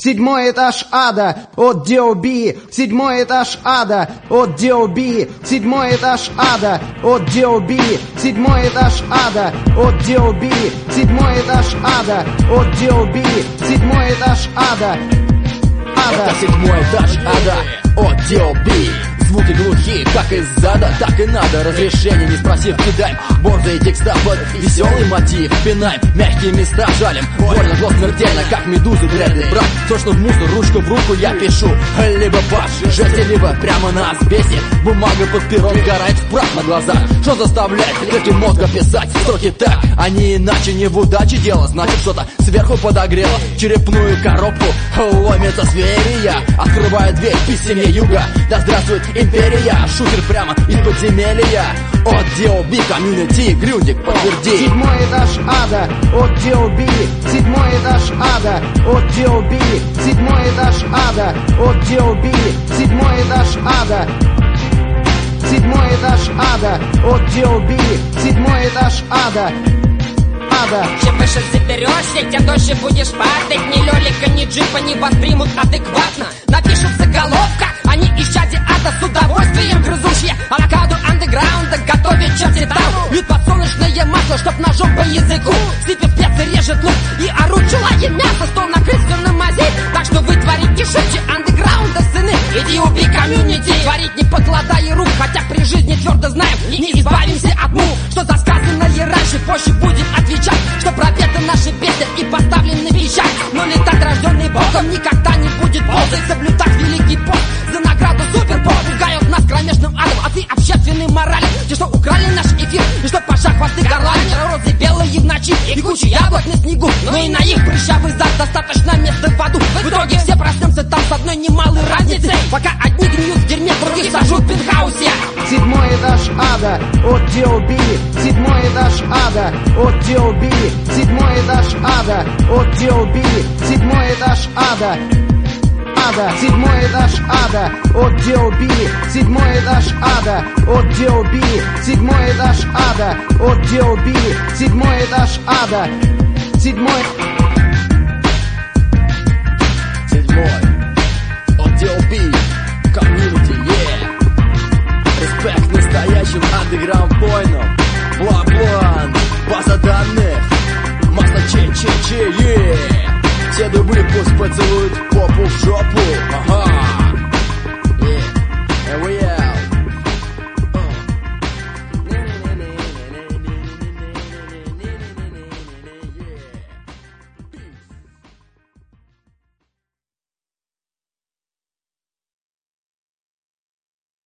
Седьмой этаж ада от D.O.B. Седьмой этаж ада от D.O.B. Седьмой этаж ада от D.O.B. Седьмой этаж ада от D.O.B. Седьмой этаж ада от D.O.B. Седьмой этаж ада. Это седьмой этаж ада от D.O.B. Звуки глухие, как из зада, так и надо. Разрешение не спросив, кидаем борзые текста под веселый мотив. Пинаем, мягкие места жалим. Больно, зло смертельно, как медузы дреды. Брат, точно в мусор, ручку в руку я пишу. Либо под жести, либо прямо на асбесте. Бумага под пером сгорает в прах на глазах. Что заставляет клетки мозга писать строки так, а не иначе, не в удаче дело. Значит, что-то сверху подогрело черепную коробку. Ломится сферия, открывает дверь из семьи юга. Да здравствует империя, шутер прямо из подземелья. От D.O.B. комьюнити, Грюндик, подтверди. Седьмой этаж ада от D.O.B. Седьмой этаж ада от D.O.B. Седьмой этаж ада от D.O.B. Седьмой этаж ада. Седьмой этаж ада от D.O.B. Седьмой этаж ада. Чем выше заберешься, тем дольше будешь падать. Ни лёлика, ни джипа не воспримут адекватно. Напишут заголовка, они исчадие ада с удовольствием грызущие авокадо андеграунда готовят черти там. Льют подсолнечное масло, чтоб ножом по языку. Сыпет специи, режет лук и орут желая мясо. Стол накрыт, все на мази. Так что вы творите шепче андеграунда, сыны. Иди убей комьюнити. Творить не покладая рук, хотя при жизни твердо знаем, не избавимся от мух. Что за сказанное раньше, позже будем отвечать. Что пропеты наши бесят и поставлены печать. Но летать, рожденный Богом, никогда не будет пользы. Соблюдать великий пост за награду супербол. Пугают нас кромешным адом, а ты общественной морали. Те, что украли наш эфир, и что паша хвосты горлани. Розы белые в ночи и куча яблок на снегу. Но и на их прыщавый зад достаточно места в аду. В итоге все проснемся там с одной немалой разницей. Пока одни гниют в дерьме, других сожрут в пентхаусе. Седьмой этаж ада от D.O.B. Седьмой этаж ада от D.O.B. Седьмой этаж ада от D.O.B. Седьмой этаж ада. Седьмой этаж ада от D.O.B. Седьмой этаж ада от D.O.B. Седьмой этаж ада от D.O.B. Седьмой этаж ада. Седьмой от D.O.B. комьюнити, yeah. Респект настоящим андеграунд-поинам. Бла-блан, база данных. Масло че-че-че, yeah. Все дубы пусть поцелуют попу в жопу. Ага. Yeah.